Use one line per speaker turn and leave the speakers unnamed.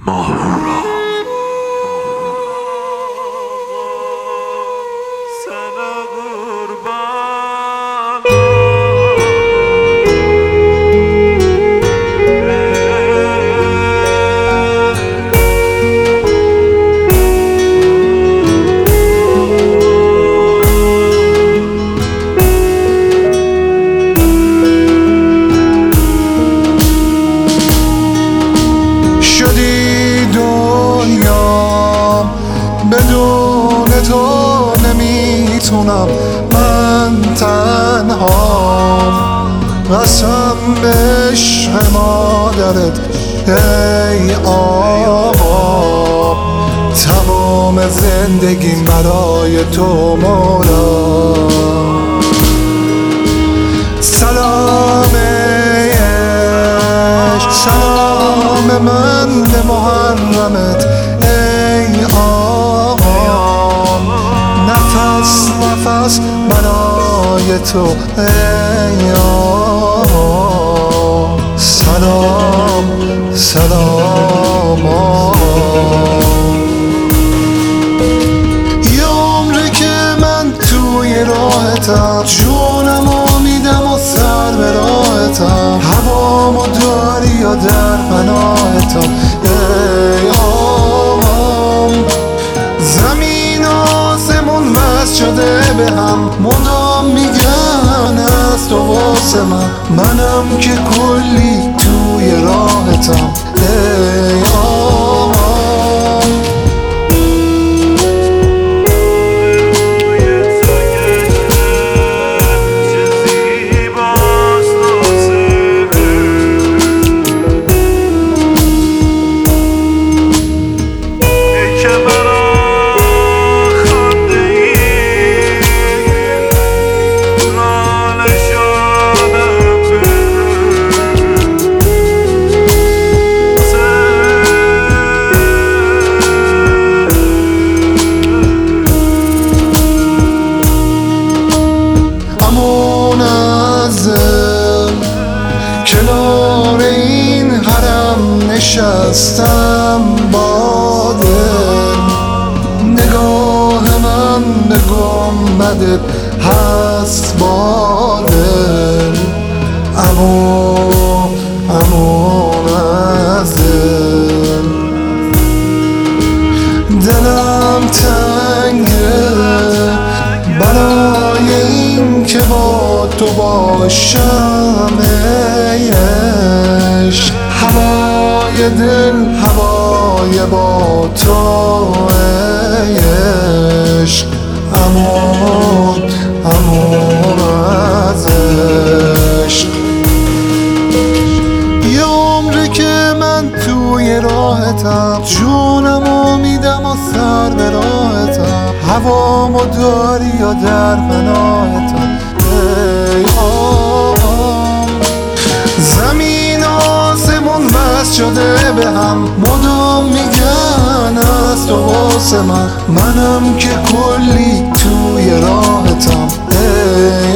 ماهورا
بدون تو نمیتونم من تنهام قسم به عشق مادرت ای آقا تمام زندگیم برای تو مولا سلام عشق سلام من به محرمت ای آقا نفس نفس برای تو ای آقا سلام سلام یه عمره که من توی راحتم جونمو میدم و سر به راحتم هوامو داری و در پناهتم ای آقام زمین آسمون وصل شده به هم مدام میگن از تو واسه منم که کلی توی راحتم ای آقام کنار این حرم نشستم با دل نگاه من به گنبدت هست با دل امون از دلم تنگه برای این که با تو باشم ای عشق هوای دل هوای با تو ای عشق امون از عشق یه عمره که من توی راحتم جونمو میدم و سر به راحتم هوامو داری و در پناهتم ای آقام زمین آسمون وصل شده به هم مدام میگن از تو واسه منم که کلی توی راحتم ای